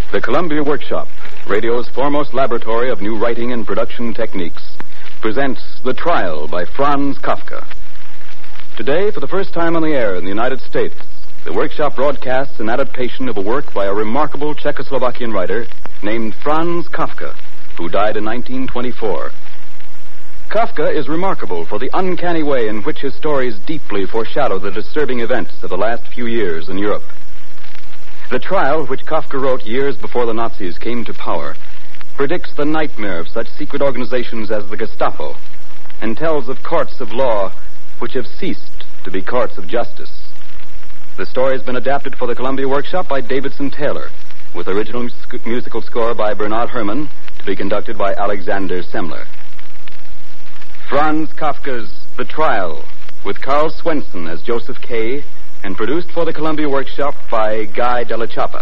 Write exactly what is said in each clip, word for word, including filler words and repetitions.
The Columbia Workshop, radio's foremost laboratory of new writing and production techniques, presents The Trial by Franz Kafka. Today, for the first time on the air in the United States, the Workshop broadcasts an adaptation of a work by a remarkable Czechoslovakian writer named Franz Kafka, who died in nineteen twenty-four. Kafka is remarkable for the uncanny way in which his stories deeply foreshadow the disturbing events of the last few years in Europe. The Trial, which Kafka wrote years before the Nazis came to power, predicts the nightmare of such secret organizations as the Gestapo, and tells of courts of law which have ceased to be courts of justice. The story has been adapted for the Columbia Workshop by Davidson Taylor, with original mus- musical score by Bernard Herrmann, to be conducted by Alexander Semler. Franz Kafka's The Trial, with Carl Swenson as Joseph K., and produced for the Columbia Workshop by Guy Della Chapa.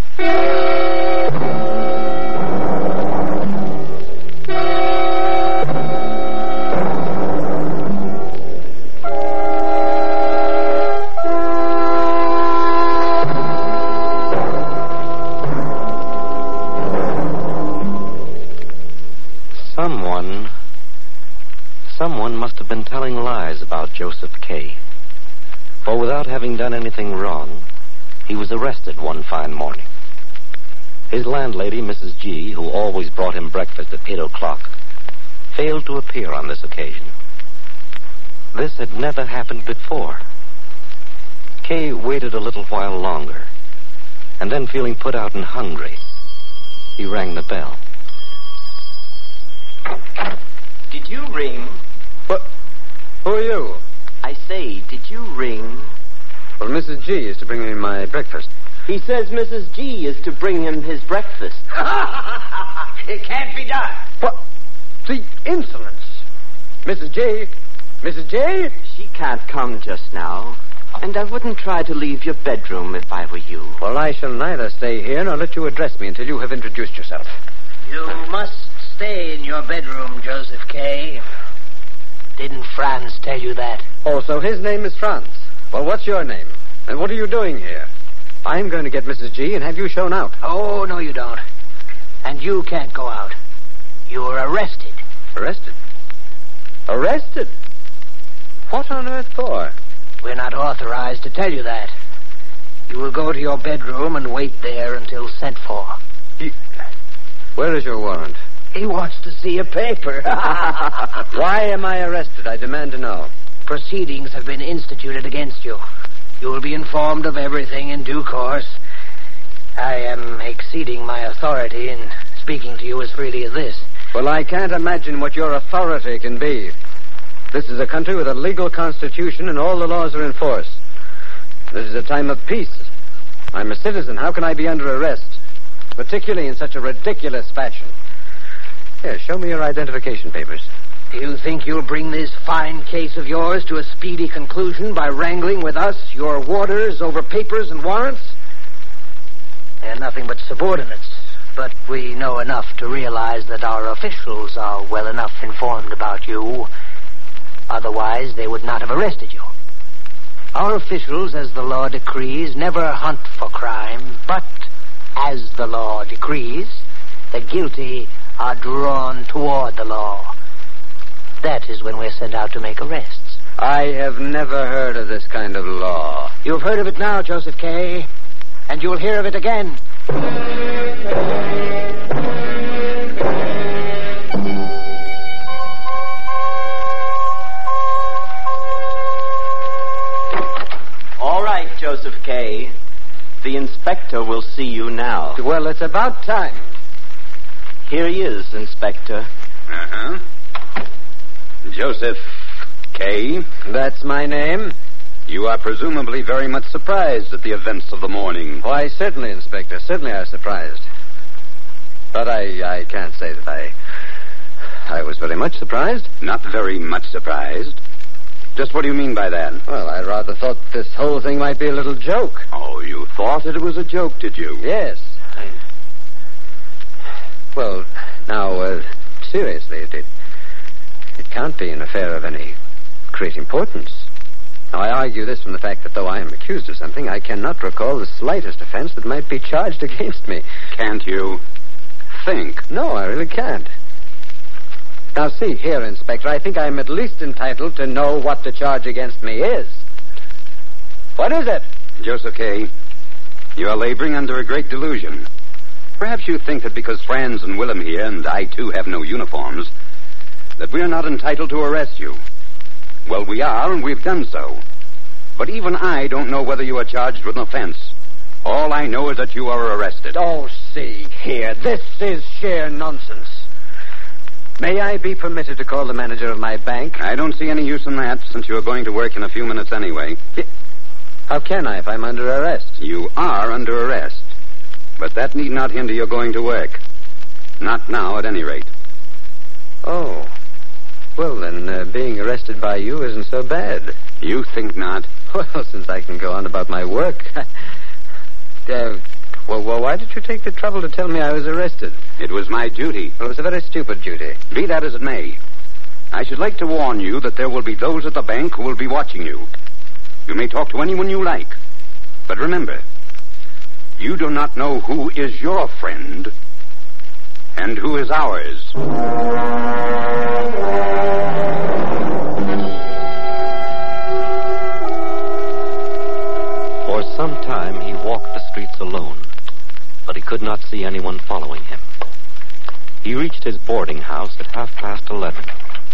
Someone... Someone must have been telling lies about Joseph K., for without having done anything wrong, he was arrested one fine morning. His landlady, Missus G., who always brought him breakfast at eight o'clock, failed to appear on this occasion. This had never happened before. Kay waited a little while longer, and then, feeling put out and hungry, he rang the bell. Did you ring? What? Who are you? I say, did you ring? Well, Missus G is to bring me my breakfast. He says Missus G is to bring him his breakfast. It can't be done. What? The insolence. Missus G? Missus G? She can't come just now. And I wouldn't try to leave your bedroom if I were you. Well, I shall neither stay here nor let you address me until you have introduced yourself. You must stay in your bedroom, Joseph K. Didn't Franz tell you that? Oh, so his name is Franz. Well, what's your name? And what are you doing here? I'm going to get Missus G and have you shown out. Oh, no, you don't. And you can't go out. You're arrested. Arrested? Arrested? What on earth for? We're not authorized to tell you that. You will go to your bedroom and wait there until sent for. You... Where is your warrant? He wants to see a paper. Why am I arrested? I demand to know. Proceedings have been instituted against you. You will be informed of everything in due course. I am exceeding my authority in speaking to you as freely as this. Well, I can't imagine what your authority can be. This is a country with a legal constitution and all the laws are in force. This is a time of peace. I'm a citizen. How can I be under arrest? Particularly in such a ridiculous fashion. Here, show me your identification papers. Do you think you'll bring this fine case of yours to a speedy conclusion by wrangling with us, your warders, over papers and warrants? They're nothing but subordinates, but we know enough to realize that our officials are well enough informed about you. Otherwise, they would not have arrested you. Our officials, as the law decrees, never hunt for crime, but as the law decrees, the guilty are drawn toward the law. That is when we're sent out to make arrests. I have never heard of this kind of law. You've heard of it now, Joseph K., and you'll hear of it again. All right, Joseph K. The inspector will see you now. Well, it's about time. Here he is, Inspector. Uh-huh. Joseph K. That's my name. You are presumably very much surprised at the events of the morning. Why, certainly, Inspector. Certainly I was surprised. But I, I can't say that I... I was very much surprised. Not very much surprised. Just what do you mean by that? Well, I rather thought this whole thing might be a little joke. Oh, you thought that it was a joke, did you? Yes. I... Well, now, uh, seriously, it, it, it can't be an affair of any great importance. Now, I argue this from the fact that though I am accused of something, I cannot recall the slightest offense that might be charged against me. Can't you think? No, I really can't. Now, see here, Inspector, I think I'm at least entitled to know what the charge against me is. What is it? Joseph K., you are laboring under a great delusion. Perhaps you think that because Franz and Willem here, and I too have no uniforms, that we are not entitled to arrest you. Well, we are, and we've done so. But even I don't know whether you are charged with an offense. All I know is that you are arrested. Oh, see here, this is sheer nonsense. May I be permitted to call the manager of my bank? I don't see any use in that, since you are going to work in a few minutes anyway. How can I if I'm under arrest? You are under arrest. But that need not hinder your going to work. Not now, at any rate. Oh. Well, then, uh, being arrested by you isn't so bad. You think not? Well, since I can go on about my work. uh, well, well, why did you take the trouble to tell me I was arrested? It was my duty. Well, it was a very stupid duty. Be that as it may, I should like to warn you that there will be those at the bank who will be watching you. You may talk to anyone you like. But remember, you do not know who is your friend and who is ours. For some time he walked the streets alone, but he could not see anyone following him. He reached his boarding house at half past eleven.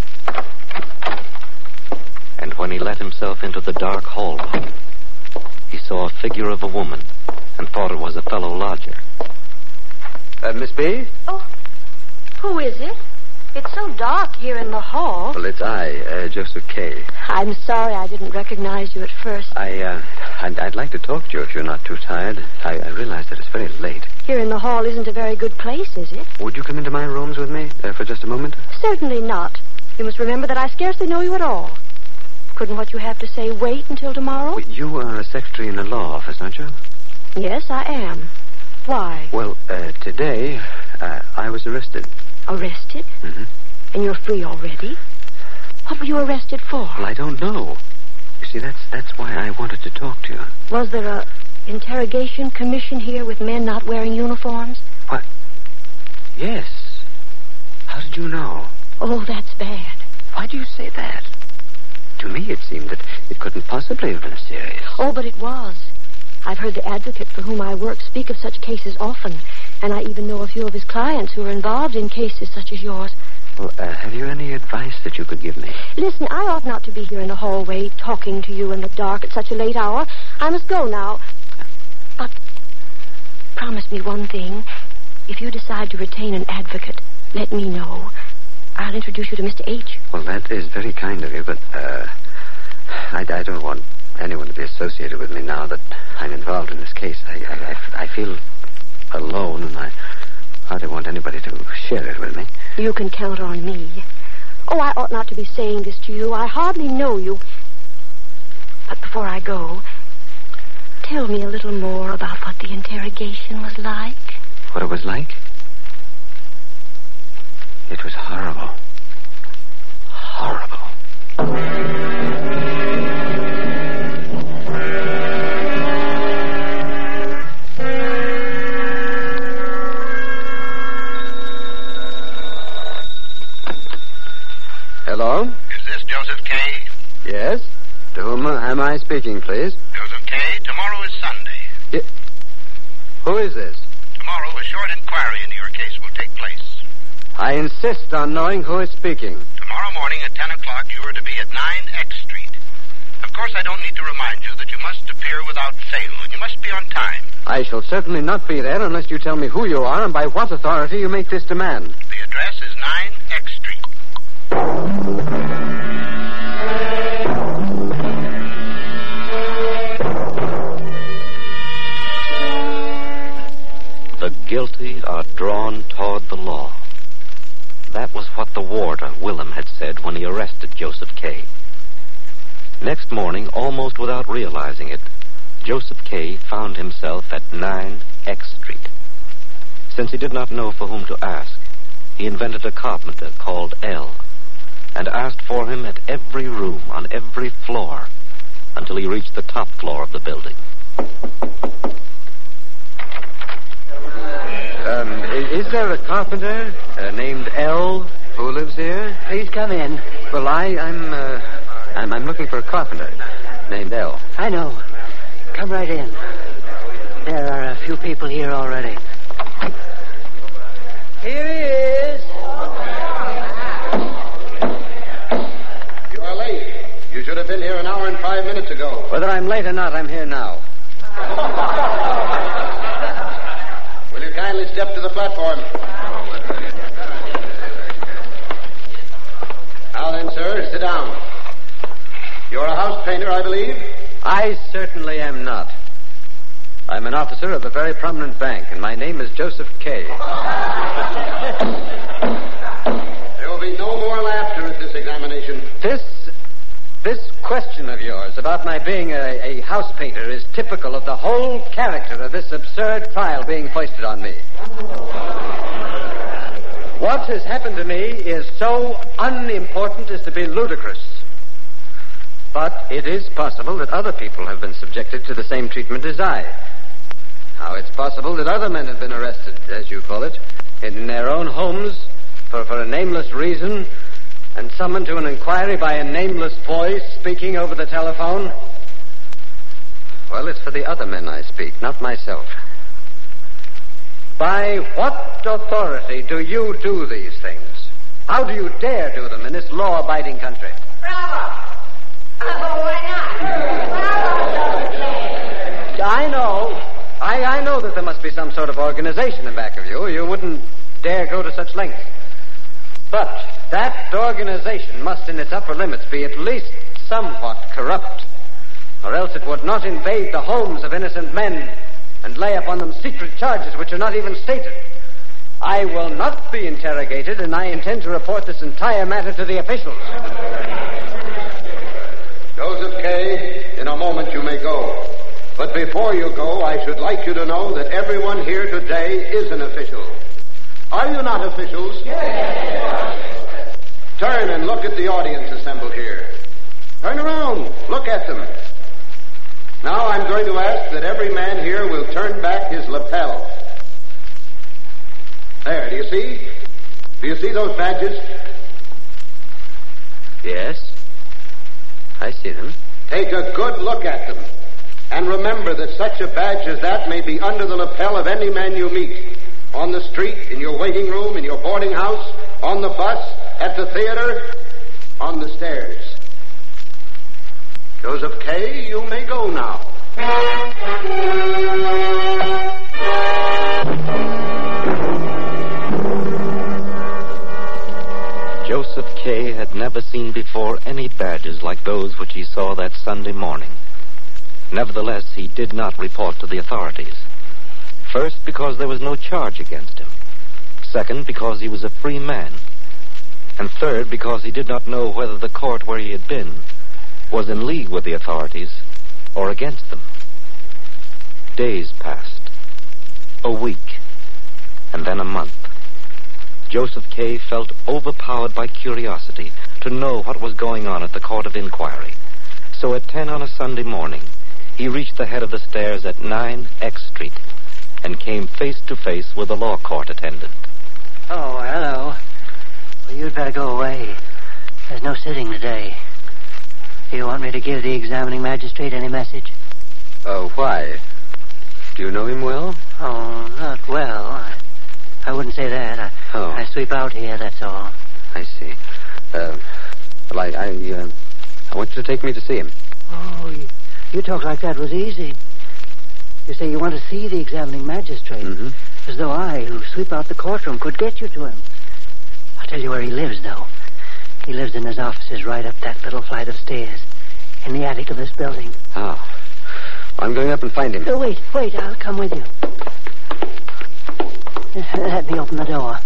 And when he let himself into the dark hallway, he saw a figure of a woman and thought it was a fellow lodger. Uh, Miss B? Oh, who is it? It's so dark here in the hall. Well, it's I, uh, Joseph K. I'm sorry I didn't recognize you at first. I, uh, I'd, I'd like to talk to you if you're not too tired. I, I realize that it's very late. Here in the hall isn't a very good place, is it? Would you come into my rooms with me uh, for just a moment? Certainly not. You must remember that I scarcely know you at all. Couldn't what you have to say wait until tomorrow? Well, you are a secretary in the law office, aren't you? Yes, I am. Why? Well, uh, today, uh, I was arrested. Arrested? Mm-hmm. And you're free already? What were you arrested for? Well, I don't know. You see, that's that's why I wanted to talk to you. Was there a interrogation commission here with men not wearing uniforms? What? Yes. How did you know? Oh, that's bad. Why do you say that? To me, it seemed that it couldn't possibly have been serious. Oh, but it was. I've heard the advocate for whom I work speak of such cases often, and I even know a few of his clients who are involved in cases such as yours. Well, uh, have you any advice that you could give me? Listen, I ought not to be here in the hallway talking to you in the dark at such a late hour. I must go now. But promise me one thing. If you decide to retain an advocate, let me know. I'll introduce you to Mister H. Well, that is very kind of you, but, uh, I, I don't want anyone to be associated with me now that I'm involved in this case. I, I, I, I feel alone, and I hardly want anybody to share it with me. You can count on me. Oh, I ought not to be saying this to you. I hardly know you. But before I go, tell me a little more about what the interrogation was like. What it was like? It was horrible. Horrible. Hello? Is this Joseph K.? Yes? To whom uh, am I speaking, please? Joseph K., tomorrow is Sunday. Y- Who is this? Tomorrow, a short inquiry into your case will take place. I insist on knowing who is speaking. Tomorrow morning at ten o'clock, you are to be at nine X Street. Of course, I don't need to remind you that you must appear without fail, and you must be on time. I shall certainly not be there unless you tell me who you are and by what authority you make this demand. The address is nine X Street. The guilty are drawn toward the law. That was what the warder, Willem, had said when he arrested Joseph K. Next morning, almost without realizing it, Joseph K. found himself at nine X Street. Since he did not know for whom to ask, he invented a carpenter called L and asked for him at every room on every floor until he reached the top floor of the building. Um, is, is there a carpenter uh, named L who lives here? Please come in. Well, I, I'm, uh, I'm, I'm looking for a carpenter named L. I know. Come right in. There are a few people here already. Here he is. You are late. You should have been here an hour and five minutes ago. Whether I'm late or not, I'm here now. Will you kindly step to the platform? Now then, sir, sit down. You're a house painter, I believe? I certainly am not. I'm an officer of a very prominent bank, and my name is Joseph K. There will be no more laughter at this examination. This, this question of yours about my being a, a house painter is typical of the whole character of this absurd trial being foisted on me. What has happened to me is so unimportant as to be ludicrous. But it is possible that other people have been subjected to the same treatment as I. Now, it's possible that other men have been arrested, as you call it, in their own homes for, for a nameless reason and summoned to an inquiry by a nameless voice speaking over the telephone. Well, it's for the other men I speak, not myself. By what authority do you do these things? How do you dare do them in this law-abiding country? Bravo! Oh, why not? I know. I, I know that there must be some sort of organization in back of you. You wouldn't dare go to such lengths. But that organization must, in its upper limits, be at least somewhat corrupt, or else it would not invade the homes of innocent men and lay upon them secret charges which are not even stated. I will not be interrogated, and I intend to report this entire matter to the officials. Joseph K., in a moment you may go. But before you go, I should like you to know that everyone here today is an official. Are you not officials? Yes. Turn and look at the audience assembled here. Turn around. Look at them. Now I'm going to ask that every man here will turn back his lapel. There, do you see? Do you see those badges? Yes. I see them. Take a good look at them. And remember that such a badge as that may be under the lapel of any man you meet. On the street, in your waiting room, in your boarding house, on the bus, at the theater, on the stairs. Joseph K., you may go now. Joseph K. had never seen before any badges like those which he saw that Sunday morning. Nevertheless, he did not report to the authorities. First, because there was no charge against him. Second, because he was a free man. And third, because he did not know whether the court where he had been was in league with the authorities or against them. Days passed. A week. And then a month. Joseph K. felt overpowered by curiosity to know what was going on at the court of inquiry. So at ten on a Sunday morning, he reached the head of the stairs at nine X Street and came face to face with a law court attendant. Oh, hello. Well, you'd better go away. There's no sitting today. Do you want me to give the examining magistrate any message? Oh, why? Do you know him well? Oh, not well. I, I wouldn't say that. I, oh. I sweep out here, that's all. I see. Uh, well, I, I, uh, I want you to take me to see him. Oh, you, you talk like that was easy. You say you want to see the examining magistrate. Mm-hmm. As though I, who sweep out the courtroom, could get you to him. I'll tell you where he lives, though. He lives in his offices right up that little flight of stairs. In the attic of this building. Oh. Well, I'm going up and find him. Oh, wait, wait. I'll come with you. Let me open the door.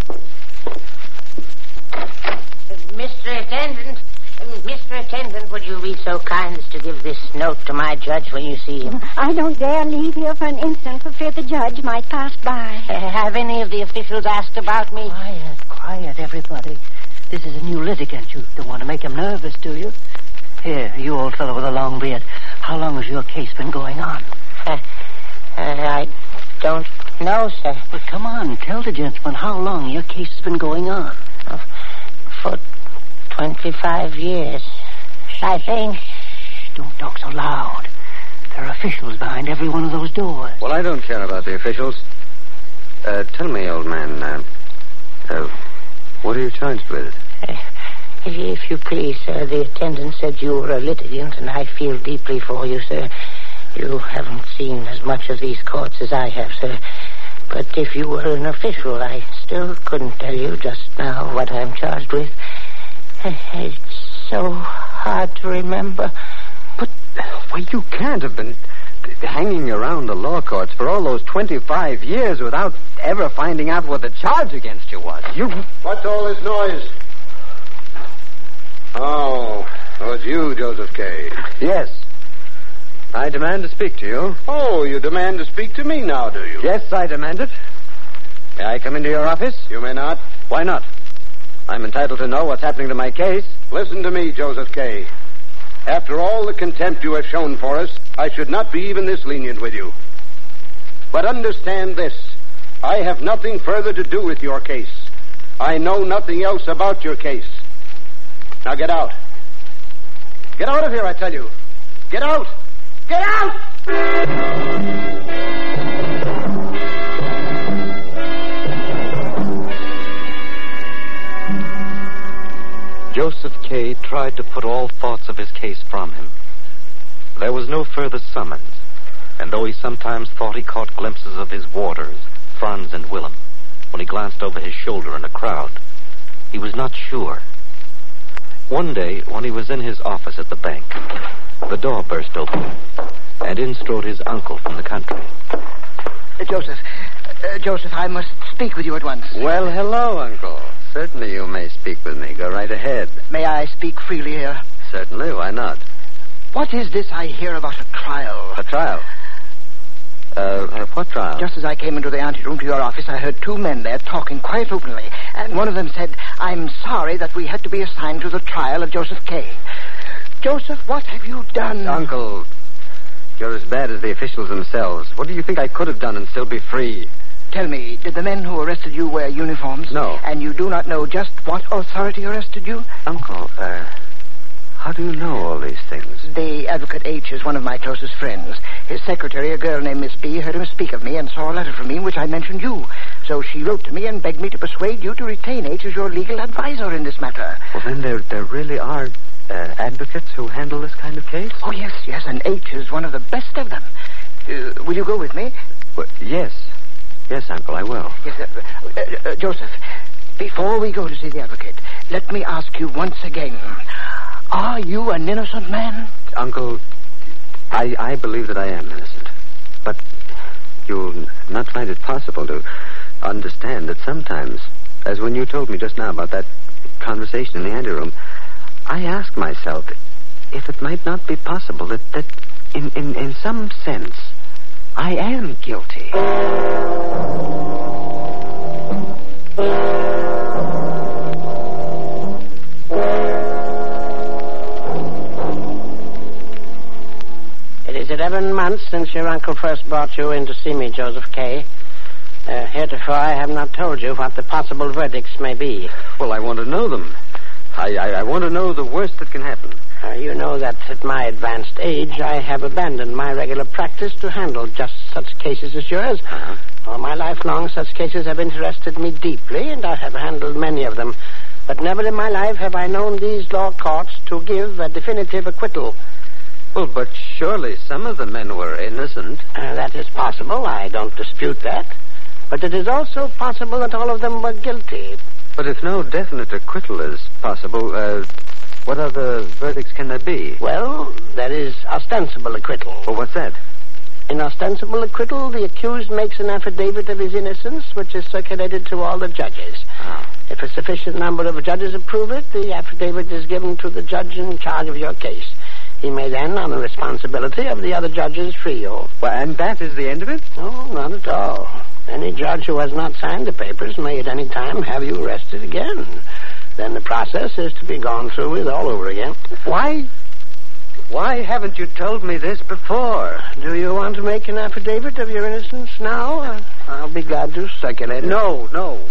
Mister Attendant, Mister Attendant, would you be so kind as to give this note to my judge when you see him? I don't dare leave here for an instant for fear the judge might pass by. Uh, have any of the officials asked about me? Quiet, quiet, everybody. This is a new litigant. You don't want to make him nervous, do you? Here, you old fellow with a long beard. how long has your case been going on? Uh, uh, I don't know, sir. But come on, tell the gentleman how long your case has been going on. Uh, for twenty-five years, I think. Shh, don't talk so loud. There are officials behind every one of those doors. Well, I don't care about the officials. Uh, tell me, old man, uh, uh, what are you charged with? Uh, if you please, sir, the attendant said you were a litigant, and I feel deeply for you, sir. You haven't seen as much of these courts as I have, sir. But if you were an official, I still couldn't tell you just now what I'm charged with. It's so hard to remember. But, well, you can't have been hanging around the law courts for all those twenty-five years without ever finding out what the charge against you was. You... What's all this noise? Oh, oh, it's you, Joseph Kay. Yes. I demand to speak to you. Oh, you demand to speak to me now, do you? Yes, I demand it. May I come into your office? You may not. Why not? I'm entitled to know what's happening to my case. Listen to me, Joseph Kay. After all the contempt you have shown for us, I should not be even this lenient with you. But understand this. I have nothing further to do with your case. I know nothing else about your case. Now get out. Get out of here, I tell you. Get out! Get out! Joseph Kay tried to put all thoughts of his case from him. There was no further summons, and though he sometimes thought he caught glimpses of his warders, Franz and Willem, when he glanced over his shoulder in a crowd, he was not sure. One day, when he was in his office at the bank, the door burst open, and in strode his uncle from the country. Uh, Joseph, uh, Joseph, I must speak with you at once. Well, hello, Uncle. Certainly you may speak with me. Go right ahead. May I speak freely here? Certainly, why not? What is this I hear about a trial? A trial? Uh, uh, what trial? Just as I came into the anteroom to your office, I heard two men there talking quite openly. And one of them said, I'm sorry that we had to be assigned to the trial of Joseph Kay. Joseph, what have you done? Uncle, you're as bad as the officials themselves. What do you think I could have done and still be free? Tell me, did the men who arrested you wear uniforms? No. And you do not know just what authority arrested you? Uncle, uh... how do you know all these things? The Advocate H is one of my closest friends. His secretary, a girl named Miss B, heard him speak of me and saw a letter from me in which I mentioned you. So she wrote to me and begged me to persuade you to retain H as your legal advisor in this matter. Well, then there, there really are uh, advocates who handle this kind of case? Oh, yes, yes, and H is one of the best of them. Uh, will you go with me? Well, yes. Yes, Uncle, I will. Yes, uh, uh, uh, Joseph, before we go to see the advocate, let me ask you once again... Are you an innocent man? Uncle, I, I believe that I am innocent. But you'll not find it possible to understand that sometimes, as when you told me just now about that conversation in the anteroom, I ask myself if it might not be possible that, that in, in, in some sense, I am guilty. It is eleven months since your uncle first brought you in to see me, Joseph Kay. Uh, heretofore, I have not told you what the possible verdicts may be. Well, I want to know them. I, I, I want to know the worst that can happen. Uh, you know that at my advanced age, I have abandoned my regular practice to handle just such cases as yours. Uh-huh. All my life long, such cases have interested me deeply, and I have handled many of them. But never in my life have I known these law courts to give a definitive acquittal. Well, but surely some of the men were innocent. Uh, that is possible. I don't dispute that. But it is also possible that all of them were guilty. But if no definite acquittal is possible, uh, what other verdicts can there be? Well, there is ostensible acquittal. Well, what's that? In ostensible acquittal, the accused makes an affidavit of his innocence, which is circulated to all the judges. Oh. If a sufficient number of judges approve it, the affidavit is given to the judge in charge of your case. He may then, on the responsibility of the other judges, free you. Well, and that is the end of it? No, not at all. Any judge who has not signed the papers may at any time have you arrested again. Then the process is to be gone through with all over again. Why... Why haven't you told me this before? Do you want to make an affidavit of your innocence now? Uh, I'll be glad to circulate it. No, no.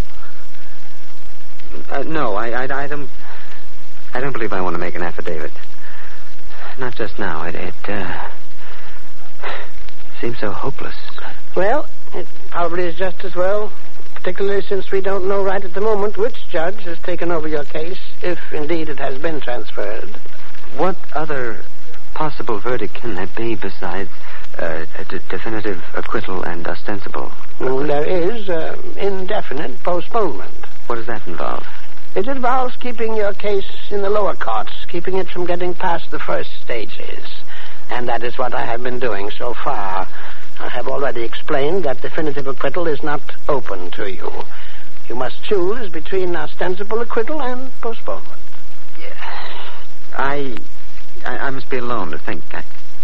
Uh, no, I, I, I don't... I don't believe I want to make an affidavit. Not just now. It, it uh, seems so hopeless. Well, it probably is just as well, particularly since we don't know right at the moment which judge has taken over your case, if indeed it has been transferred. What other possible verdict can there be besides uh, a d- definitive acquittal and ostensible? Well, there is uh, indefinite postponement. What does that involve? It involves keeping your case in the lower courts, keeping it from getting past the first stages. And that is what I have been doing so far. I have already explained that definitive acquittal is not open to you. You must choose between ostensible acquittal and postponement. Yeah. I, I... I must be alone to think. I,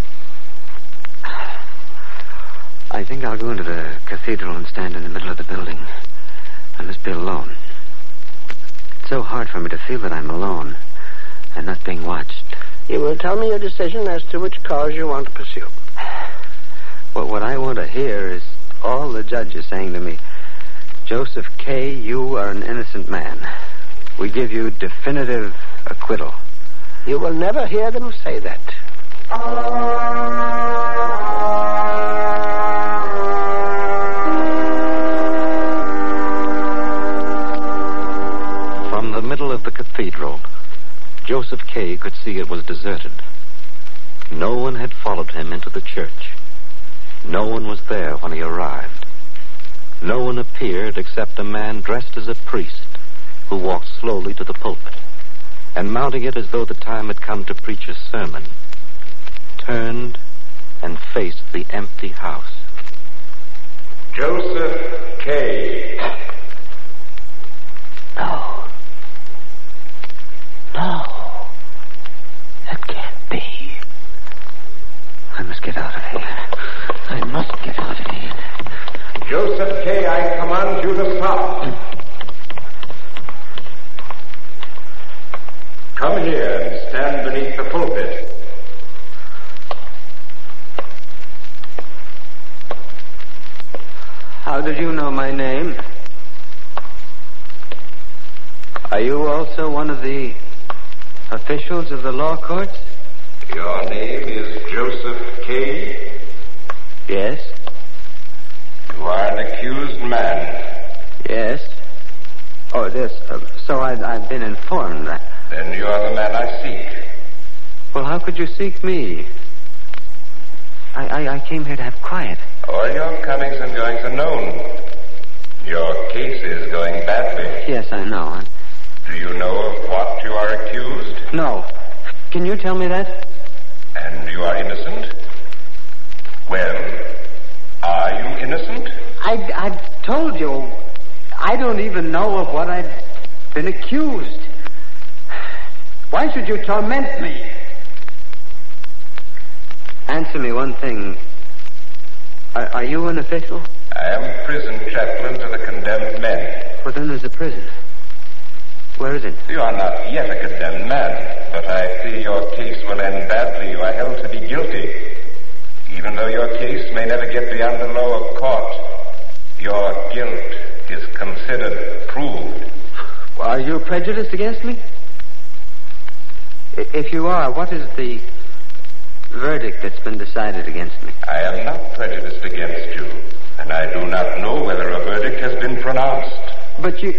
I think I'll go into the cathedral and stand in the middle of the building. I must be alone. It's so hard for me to feel that I'm alone and not being watched. You will tell me your decision as to which cause you want to pursue. Well, what I want to hear is all the judges saying to me, Joseph K., you are an innocent man. We give you definitive acquittal. You will never hear them say that. From the middle of the cathedral, Joseph K. could see it was deserted. No one had followed him into the church. No one was there when he arrived. No one appeared except a man dressed as a priest who walked slowly to the pulpit and, mounting it as though the time had come to preach a sermon, turned and faced the empty house. Joseph K. No. No. That can't be. I must get out of here. I must get out of here. Joseph K., I command you to stop. Come here and stand beneath the pulpit. How did you know my name? Are you also one of the officials of the law courts? Your name is Joseph K.? Yes. You are an accused man. Yes. Oh, this. Uh, so I, I've been informed that. Then you are the man I seek. Well, how could you seek me? I, I, I came here to have quiet. All your comings and goings are known. Your case is going badly. Yes, I know. Do you know of what you are accused? No. Can you tell me that? And you are innocent? Well, are you innocent? I, I've told you. I don't even know of what I've been accused. Why should you torment me? Answer me one thing. Are, are you an official? I am prison chaplain to the condemned men. Well, then there's a prison. Where is it? You are not yet a condemned man, but I fear your case will end badly. You are held to be guilty. Even though your case may never get beyond the lower court, your guilt is considered proved. Well, are you prejudiced against me? I- if you are, what is the verdict that's been decided against me? I am not prejudiced against you, and I do not know whether a verdict has been pronounced. But you...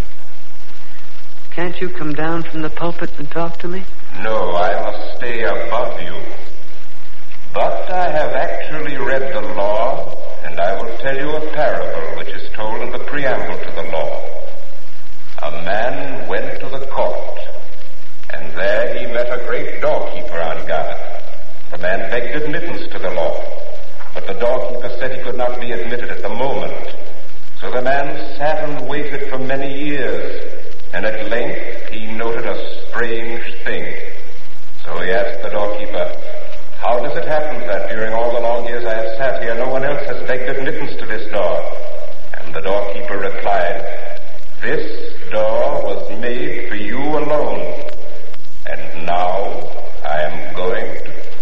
Can't you come down from the pulpit and talk to me? No, I must stay above you. But I have actually read the law, and I will tell you a parable which is told in the preamble to the law. A man went to the court, and there he met a great doorkeeper on guard. The man begged admittance to the law, but the doorkeeper said he could not be admitted at the moment. So the man sat and waited for many years, and at length he noted a strange thing. So he asked the doorkeeper, "How does it happen that during all the long years I have sat here, no one else has begged admittance to this door?" And the doorkeeper replied, "This door was made for you alone, and now I am going to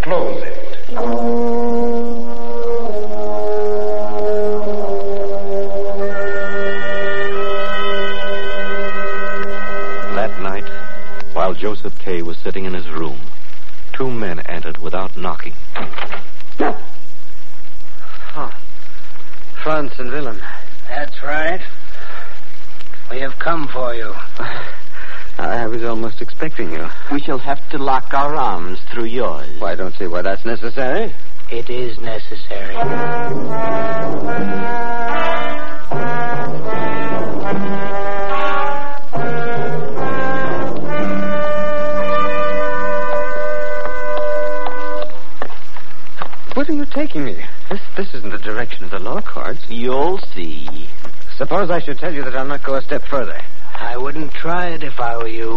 Joseph K. was sitting in his room, two men entered without knocking. Oh. Franz and Willem. That's right. We have come for you. I was almost expecting you. We shall have to lock our arms through yours. Well, I don't see why that's necessary. It is necessary. Where are you taking me? This, this isn't the direction of the law courts. You'll see. Suppose I should tell you that I'll not go a step further. I wouldn't try it if I were you.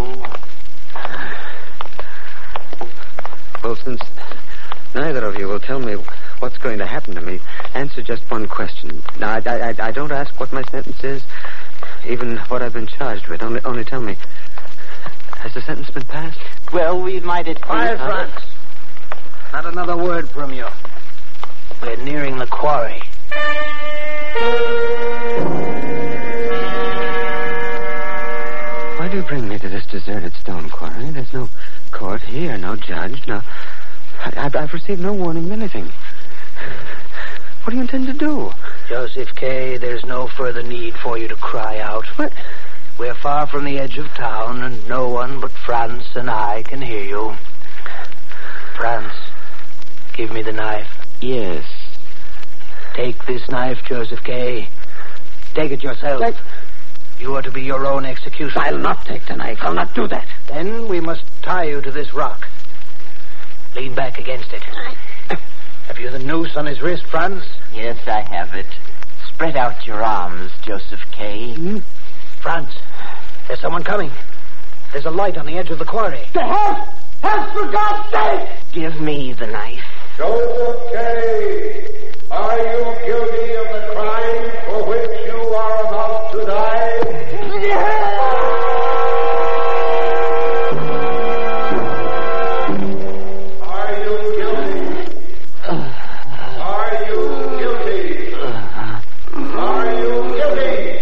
Well, since neither of you will tell me what's going to happen to me, answer just one question. Now, I, I, I don't ask what my sentence is, even what I've been charged with. Only, only tell me, has the sentence been passed? Well, we might at Quiet, Franz. Not another word from you. We're nearing the quarry. Why do you bring me to this deserted stone quarry? There's no court here, no judge, no... I, I've received no warning of anything. What do you intend to do? Joseph K., there's no further need for you to cry out. What? We're far from the edge of town, and no one but Franz and I can hear you. Franz, give me the knife. Yes. Take this knife, Joseph K. Take it yourself. Take... You are to be your own executioner. I'll not take the knife. I'll not do that. Then we must tie you to this rock. Lean back against it. Have you the noose on his wrist, Franz? Yes, I have it. Spread out your arms, Joseph K. Hmm? Franz, there's someone coming. There's a light on the edge of the quarry. The help! Help, for God's sake! Give me the knife. Joseph K., are you guilty of the crime for which you are about to die? Are you guilty? Are you guilty? Are you guilty?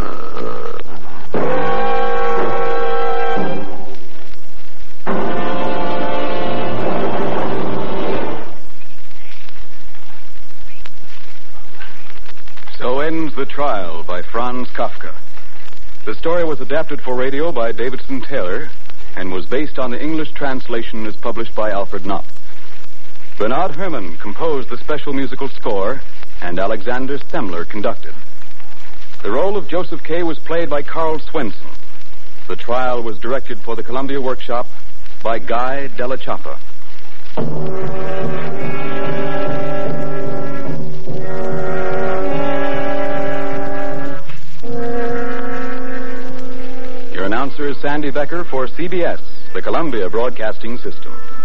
So ends The Trial by Franz Kafka. The story was adapted for radio by Davidson Taylor and was based on the English translation as published by Alfred Knopf. Bernard Herrmann composed the special musical score, and Alexander Stemler conducted. The role of Joseph K. was played by Carl Swenson. The Trial was directed for the Columbia Workshop by Guy Della Chapa. Your announcer is Sandy Becker for C B S, the Columbia Broadcasting System.